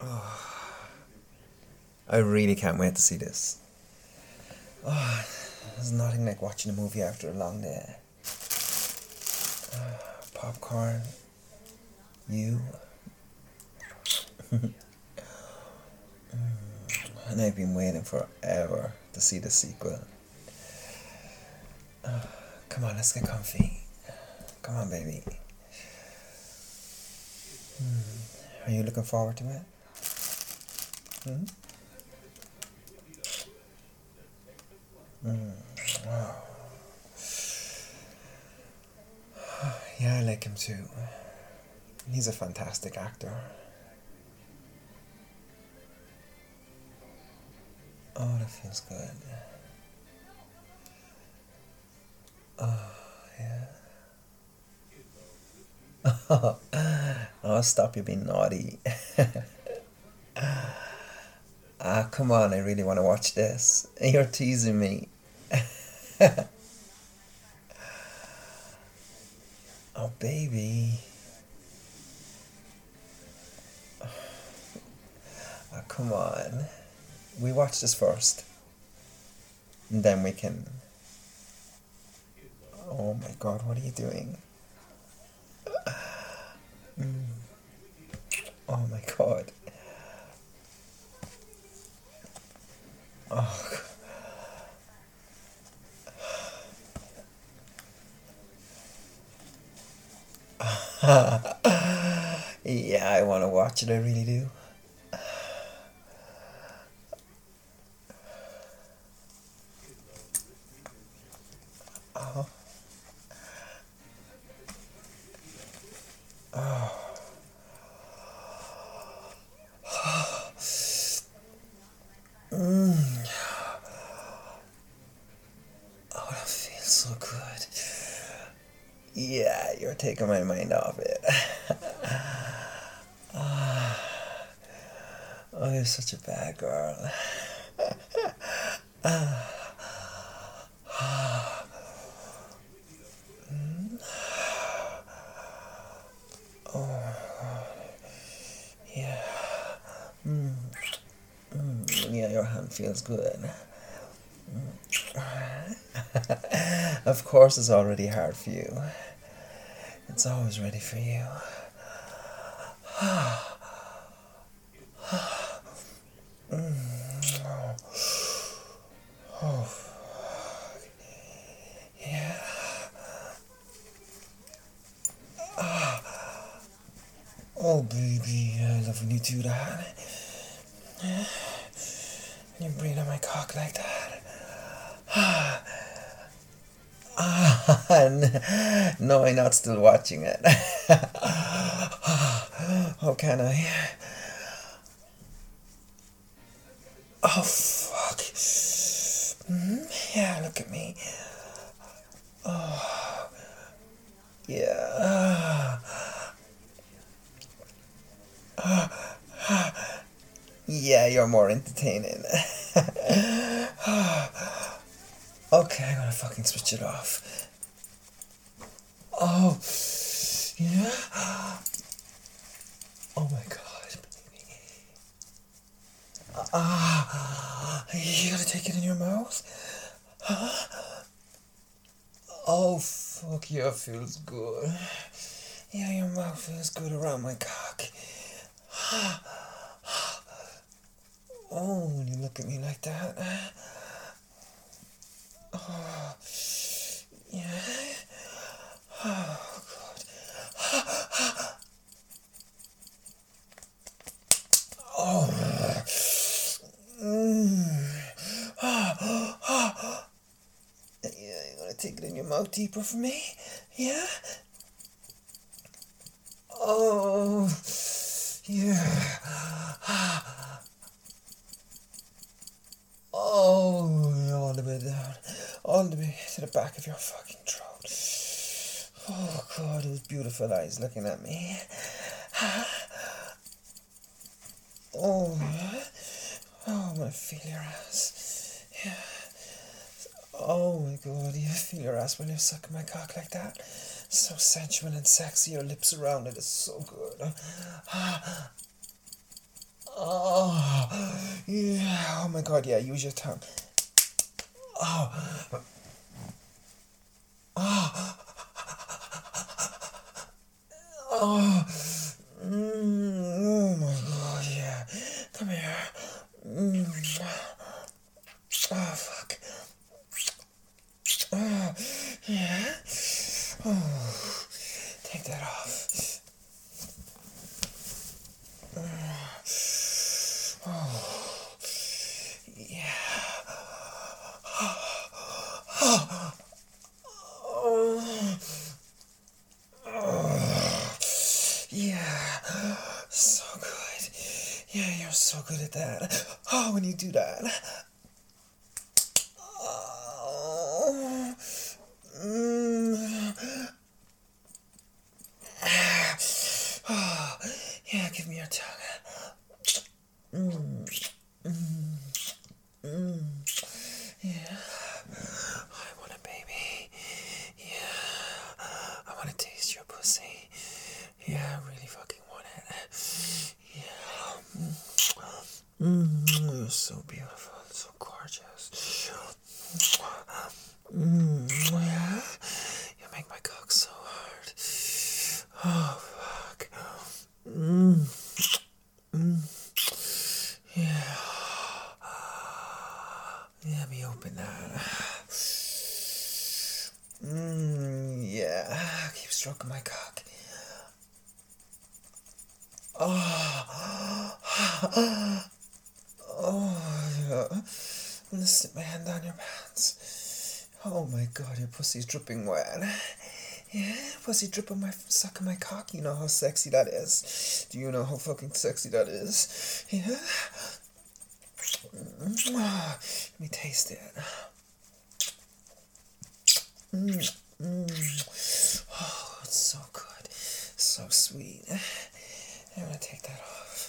I really can't wait to see this. Oh, there's nothing like watching a movie after a long day. Popcorn, you, and I've been waiting forever to see the sequel. Come on, let's get comfy. Come on, baby. Are you looking forward to it? Hmm? Oh. Yeah, I like him too. He's a fantastic actor. Oh, that feels good. Oh, yeah. Oh, stop you being naughty. Come on, I really want to watch this. You're teasing me. Oh, baby. Oh, come on. We watch this first. And then we can. Oh my god, what are you doing? Oh my god. Oh. Yeah, I want to watch it, I really do. Oh. Oh. Mm. Oh, that feels so good. Yeah, you're taking my mind off it. Oh, you're such a bad girl. Oh, yeah. Mm. Yeah, your hand feels good. Of course, it's already hard for you. It's always ready for you. Oh, yeah. Oh, baby, I love when you do that. You breathe on my cock like that. No, I'm not still watching it. How can I? Oh, fuck. Yeah, look at me. Oh, yeah. Yeah, you're more entertaining. Okay, I'm gonna fucking switch it off. Oh, yeah. Oh my god, baby. You gotta take it in your mouth? Oh, fuck yeah, feels good. Yeah, your mouth feels good around my cock. Oh, when you look at me like that. Oh, yeah. Oh, God. Oh. Mm. Yeah, you gonna take it in your mouth deeper for me? Yeah? Oh. Yeah. Oh, all the way down. All the way to the back of your fucking throat. Oh, God, those beautiful eyes looking at me. Oh, yeah. Oh, I'm gonna feel your ass. Yeah. Oh my god, you feel your ass when you're sucking my cock like that? So sensual and sexy, your lips around it is so good. my God, yeah, use your tongue. Oh. Oh. Oh. Oh my God, yeah. Come here. Oh, fuck. Oh, yeah. Oh. Take that off. Oh. Yeah. Oh. Oh. Yeah. So good. Yeah, you're so good at that. Oh, when you do that. Oh. Oh. Yeah, give me your tongue. Yeah. I want a baby. Yeah. I want to taste your pussy. Yeah, I really fucking want it. Yeah. You're so beautiful, so gorgeous. Yeah. You make my cock so hard. Oh, fuck. Yeah. Let me open that. Yeah. Keep stroking my cock. Oh. Oh, yeah. I'm gonna slip my hand down your pants. Oh my God, your pussy's dripping wet. Yeah, pussy dripping sucking my cock. You know how sexy that is. Do you know how fucking sexy that is? Yeah. Let me taste it. Oh, it's so good. So sweet. I'm gonna take that off.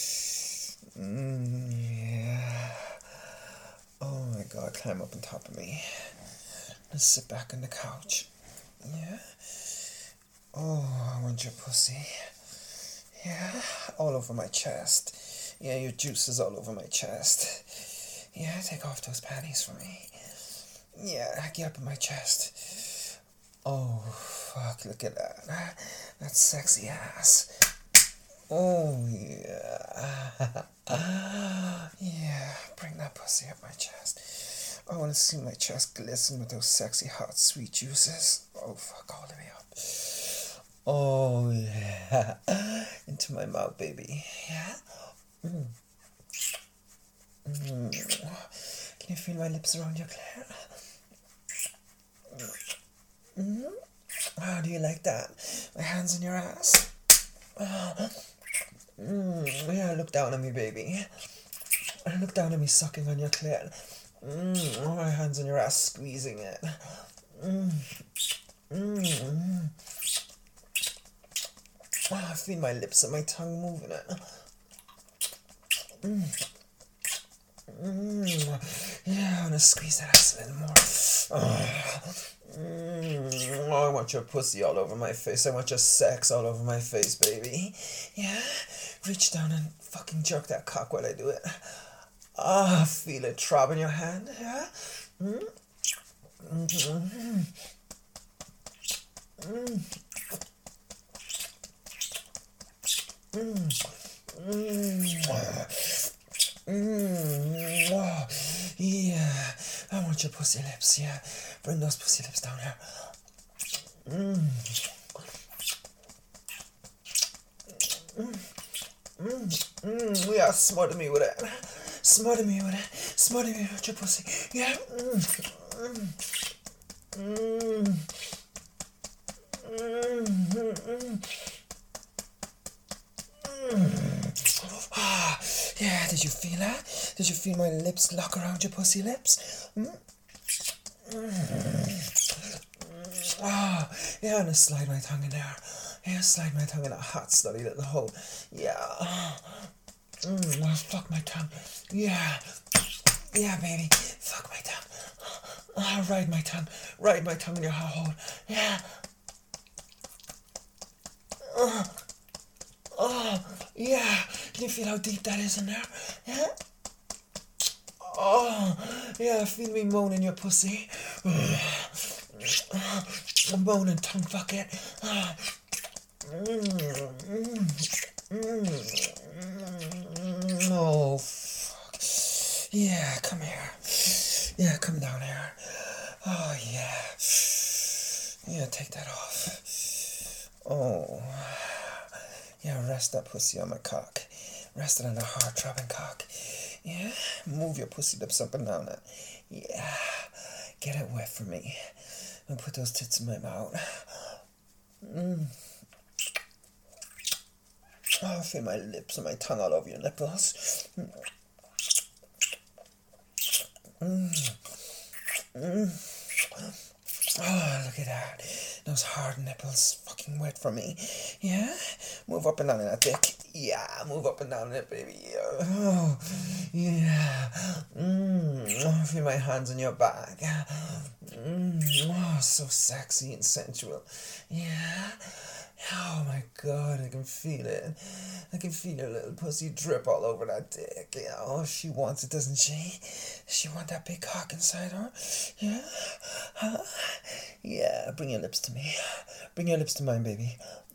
Yeah. Oh my God, climb up on top of me. Let's sit back on the couch. Yeah. Oh, I want your pussy. Yeah, all over my chest. Yeah, your juice is all over my chest. Yeah, take off those panties for me. Yeah, get up in my chest. Oh, fuck, look at that. That sexy ass. Oh, yeah. Yeah, bring that pussy up my chest. I want to see my chest glisten with those sexy, hot, sweet juices. Oh, fuck, all the way up. Oh, yeah. Into my mouth, baby. Yeah? Can you feel my lips around your clit? Oh, do you like that? My hands in your ass? Yeah, look down at me, baby. Look down at me sucking on your clit. My hands on your ass squeezing it. I feel my lips and my tongue moving it. Yeah, I want to squeeze that ass a little more. I want your pussy all over my face. I want your sex all over my face, baby. Yeah? Reach down and fucking jerk that cock while I do it. Ah, feel it throb in your hand. Yeah? Yeah, I want your pussy lips, yeah. Bring those pussy lips down here. Yeah, smother me with it. Smother me with it. Smother me with your pussy. Yeah. Yeah, did you feel that? Did you feel my lips lock around your pussy lips? Oh, yeah, I'm gonna slide my tongue in there. Yeah, slide my tongue in that hot, slutty little hole. Yeah. Fuck my tongue. Yeah. Yeah, baby. Fuck my tongue. Ride my tongue. Ride my tongue in your hot hole. Yeah. Oh, yeah. Can you feel how deep that is in there? Yeah. Oh, yeah, feel me moaning your pussy. Moaning tongue bucket. Oh, fuck. Yeah, come here. Yeah, come down here. Oh, yeah. Yeah, take that off. Oh. Yeah, rest that pussy on my cock. Rest it on the hard-throbbing cock. Yeah, move your pussy lips up and down it. Yeah, get it wet for me. And put those tits in my mouth. Oh, I feel my lips and my tongue all over your nipples. Oh, look at that. Those hard nipples fucking wet for me. Yeah? Move up and down in that dick. Yeah, move up and down in it, baby. Oh, yeah. I feel my hands on your back. Oh, so sexy and sensual. Yeah. Oh my god, I can feel it. I can feel your little pussy drip all over that dick. Oh, she wants it, doesn't she? She want that big cock inside her? Yeah? Huh? Yeah, bring your lips to me. Bring your lips to mine, baby.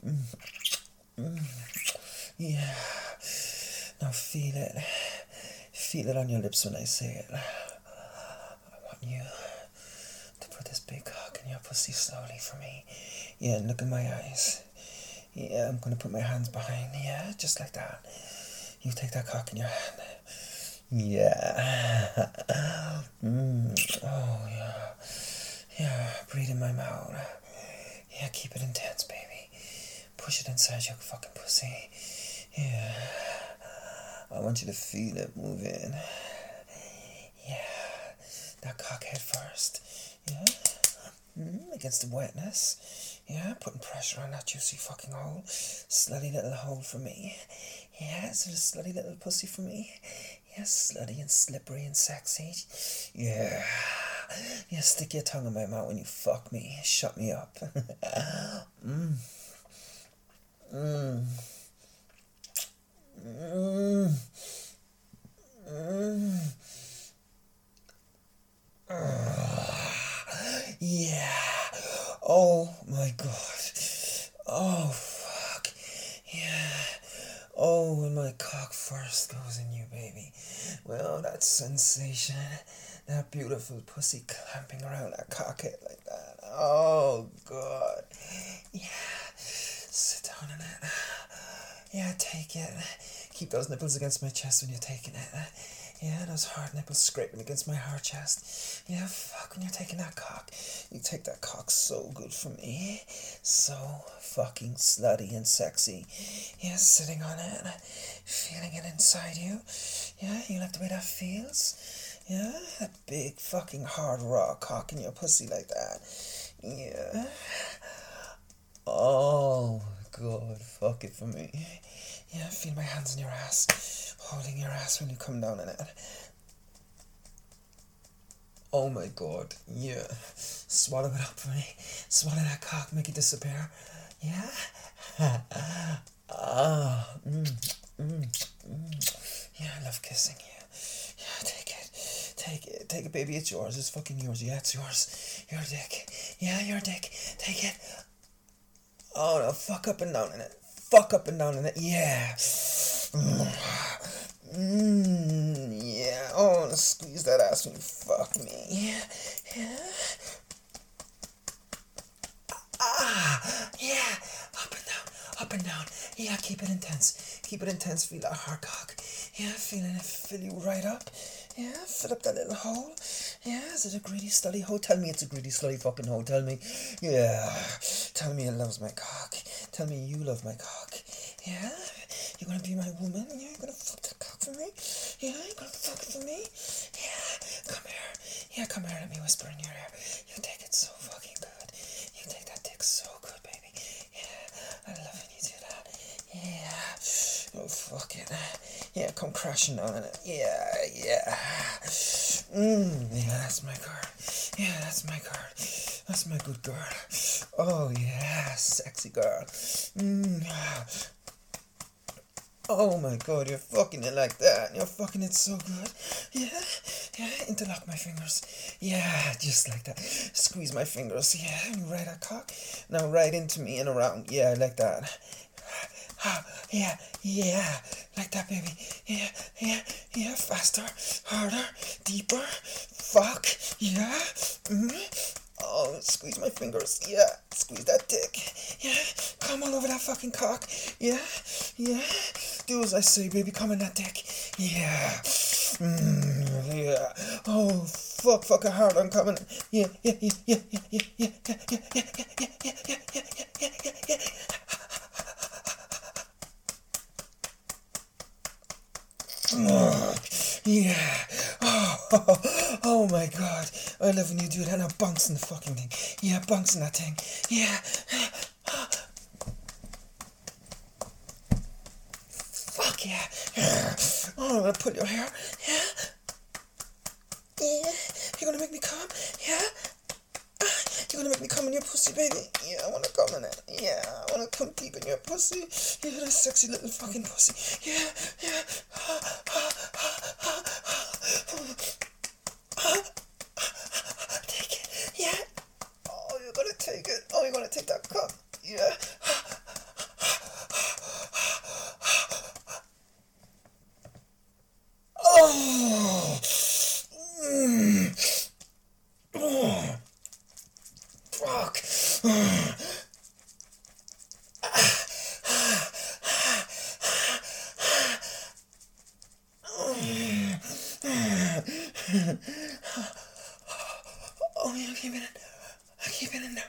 Yeah. Now feel it. Feel it on your lips when I say it. I want you to put this big cock in your pussy slowly for me. Yeah, and look in my eyes. Yeah, I'm gonna put my hands behind. Yeah, just like that. You take that cock in your hand. Yeah. Oh, yeah. Yeah, breathe in my mouth. Yeah, keep it intense, baby. Push it inside your fucking pussy. Yeah. I want you to feel it moving. Yeah. That cock head first. Yeah. Against the wetness. Yeah, putting pressure on that juicy fucking hole. Slutty little hole for me. Yeah, it's a slutty little pussy for me. Yeah, slutty and slippery and sexy. Yeah. Yeah, stick your tongue in my mouth when you fuck me. Shut me up. Yeah. Oh my god. Oh fuck. Yeah. Oh, when my cock first goes in you, baby. Well, that sensation. That beautiful pussy clamping around that cockhead like that. Oh god. Yeah. Sit down in it. Yeah, take it. Keep those nipples against my chest when you're taking it. Yeah, those hard nipples scraping against my hard chest. Yeah, fuck, when you're taking that cock. You take that cock so good for me. So fucking slutty and sexy. Yeah, sitting on it. Feeling it inside you. Yeah, you like the way that feels? Yeah, that big fucking hard raw cock in your pussy like that. Yeah. Oh god, fuck it for me. Yeah, feel my hands in your ass, holding your ass when you come down in it. Oh my god, yeah. Swallow it up for me. Swallow that cock, make it disappear. Yeah? Yeah, I love kissing you. Yeah, take it. Take it, baby, it's yours. It's fucking yours. Yeah, it's yours. Your dick. Yeah, your dick. Take it. Oh no, fuck up and down in it. Fuck up and down in it. Yeah. Yeah. Oh, squeeze that ass when you fuck me. Yeah. Yeah. Yeah. Up and down. Up and down. Yeah, keep it intense. Keep it intense. Feel that hard cock. Yeah, feeling it fill you right up. Yeah, fill up that little hole. Yeah, is it a greedy slutty hole? Tell me it's a greedy slutty fucking hole. Tell me. Yeah. Tell me it loves my cock. Tell me you love my cock. Yeah? You're gonna be my woman? Yeah, you're gonna fuck that cock for me? Yeah, you're gonna fuck it for me? Yeah, come here. Yeah, come here, let me whisper in your ear. You take it so fucking good. You take that dick so good, baby. Yeah, I love when you do that. Yeah. Oh, fuck it. Yeah, come crashing down on it. Yeah, yeah. Yeah, that's my girl. Yeah, that's my girl. That's my good girl. Oh, yeah, sexy girl. Oh my god, you're fucking it like that. You're fucking it so good. Yeah, yeah, interlock my fingers. Yeah, just like that. Squeeze my fingers. Yeah, right at cock. Now right into me and around. Yeah, like that. Yeah, yeah, like that, baby. Yeah, yeah, yeah, faster, harder, deeper. Fuck, yeah. Oh, squeeze my fingers. Yeah, squeeze that dick. Yeah, come all over that fucking cock. Yeah, yeah. Do as I say, baby. Come in that dick. Yeah. Yeah. Oh, fuck hard. I'm coming. Yeah, yeah, yeah, yeah, yeah, yeah, yeah, yeah, yeah, yeah, yeah, yeah, yeah, yeah, yeah, yeah, yeah. Yeah. Oh my god. I love when you do that. Now bunks in the fucking thing. Yeah, bunks in that thing. Yeah. Fuck yeah. Oh, I'm gonna pull your hair. Yeah. Yeah. You're gonna make me come? Yeah. You're gonna make me come in your pussy, baby. Yeah, I wanna come in it. Yeah, I wanna come deep in your pussy. Yeah, that sexy little fucking pussy. Yeah, yeah. Take it. Yeah. Oh, you're gonna take it. Oh, you're gonna take that cup. Yeah. Oh. Oh. Fuck. Oh, yeah, keep it in. Keep it in there.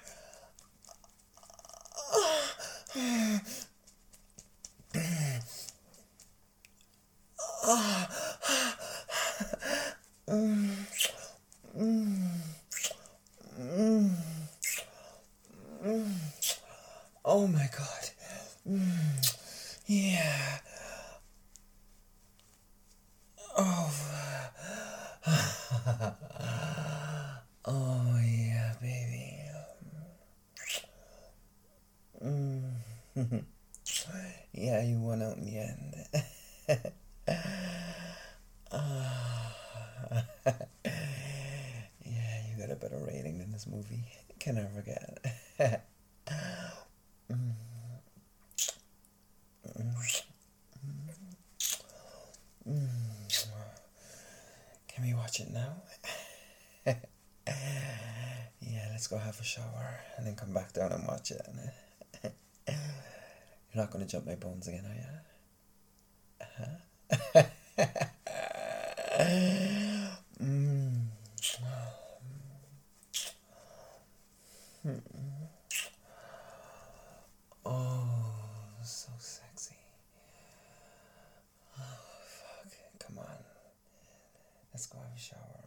Oh my god. Yeah. Oh. Oh yeah, baby. Yeah, you won out in the end. Yeah, you got a better rating than this movie. Can never forget. Can we watch it now? Yeah, let's go have a shower and then come back down and watch it. You're not gonna jump my bones again, are you? Oh, so sexy. Oh, fuck. Come on. Let's go have a shower.